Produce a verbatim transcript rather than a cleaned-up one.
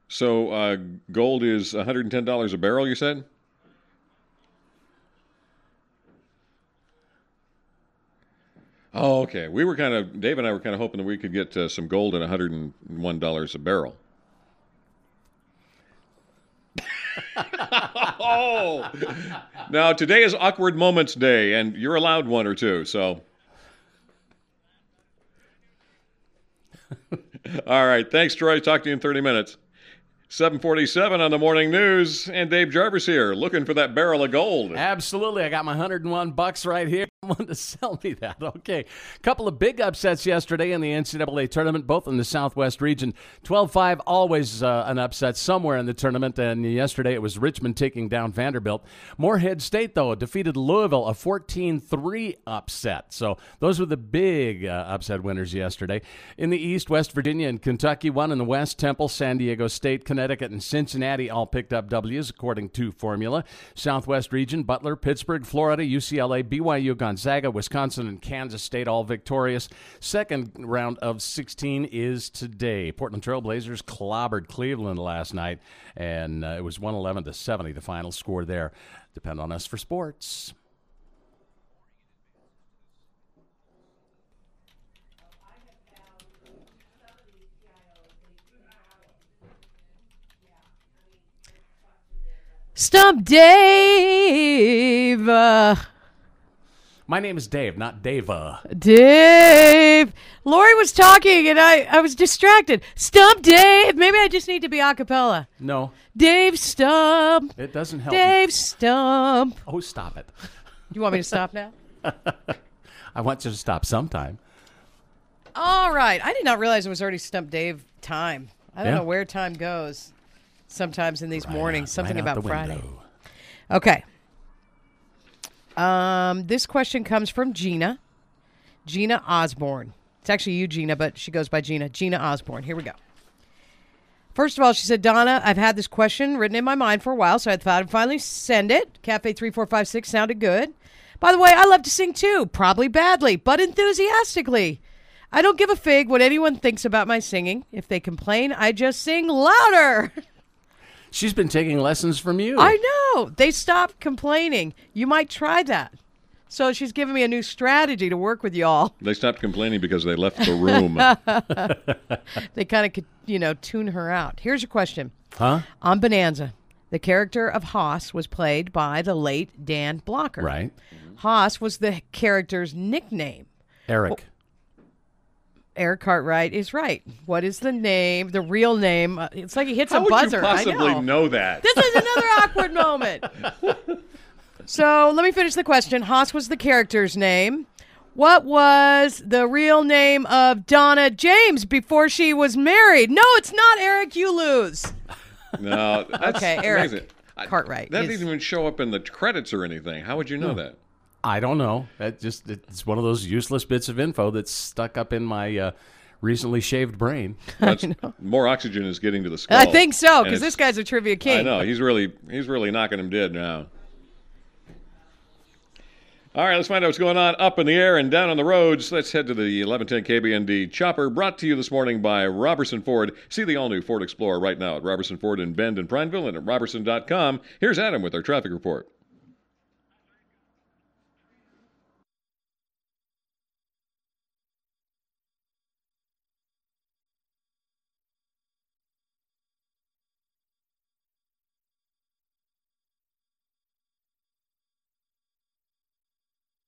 So uh, gold is one hundred ten dollars a barrel, you said? Oh, okay. We were kind of, Dave and I were kind of hoping that we could get uh, some gold at one hundred one dollars a barrel. Oh! Now, today is Awkward Moments Day, and you're allowed one or two, so. All right. Thanks, Troy. Talk to you in thirty minutes. seven forty-seven on the morning news, and Dave Jarvis here, looking for that barrel of gold. Absolutely. I got my one hundred one bucks right here. Someone to sell me that. Okay. Couple of big upsets yesterday in the N C double A tournament, both in the Southwest region. twelve five, always uh, an upset somewhere in the tournament, and yesterday it was Richmond taking down Vanderbilt. Morehead State, though, defeated Louisville, a fourteen three upset. So those were the big uh, upset winners yesterday. In the East, West Virginia and Kentucky won. In the West, Temple, San Diego State, Connecticut, and Cincinnati all picked up W's according to formula. Southwest region, Butler, Pittsburgh, Florida, U C L A, B Y U, Gonzaga, Wisconsin, and Kansas State all victorious. Second round of sixteen is today. Portland Trail Blazers clobbered Cleveland last night, and uh, it was one eleven to seventy, the final score there. Depend on us for sports. Stump Dave. Uh, My name is Dave, not Dava. Dave. Lori was talking and I, I was distracted. Stump Dave. Maybe I just need to be a cappella. No, Dave Stump. it doesn't help. Dave Stump. Oh, stop it. You want me to stop now? I want you to stop sometime. All right. I did not realize it was already Stump Dave time. I don't Yeah. know where time goes sometimes in these Right mornings. out- Something right out about the Friday. window. Okay. Um, this question comes from Gina. Gina Osborne. It's actually you, Gina, but she goes by Gina. Gina Osborne. Here we go. First of all, she said, Donna, I've had this question written in my mind for a while, so I thought I'd finally send it. Cafe three four five six sounded good. By the way, I love to sing too. Probably badly, but enthusiastically. I don't give a fig what anyone thinks about my singing. If they complain, I just sing louder. She's been taking lessons from you. I know. They stopped complaining. You might try that. So she's giving me a new strategy to work with y'all. They stopped complaining because they left the room. They kind of could, you know, tune her out. Here's your question. Huh? On Bonanza, the character of Haas was played by the late Dan Blocker. Right. Haas was the character's nickname. Eric. Eric Cartwright is right. What is the name, the real name? Uh, It's like he hits How a would buzzer. you possibly I know. know that? This is another awkward moment. So let me finish the question. Haas was the character's name. What was the real name of Donna James before she was married? No, it's not Eric. You lose. No, that's Okay, Eric amazing. I- Cartwright That is- didn't even show up in the credits or anything. How would you know that? I don't know. That just it's one of those useless bits of info that's stuck up in my uh, recently shaved brain. That's, more oxygen is getting to the skull. I think so, And because this it's- guy's a trivia king. I know he's really he's really knocking him dead now. All right, let's find out what's going on up in the air and down on the roads. Let's head to the eleven ten K B N D Chopper, brought to you this morning by Robertson Ford. See the all-new Ford Explorer right now at Robertson Ford in Bend and Prineville and at robertson dot com. Here's Adam with our traffic report.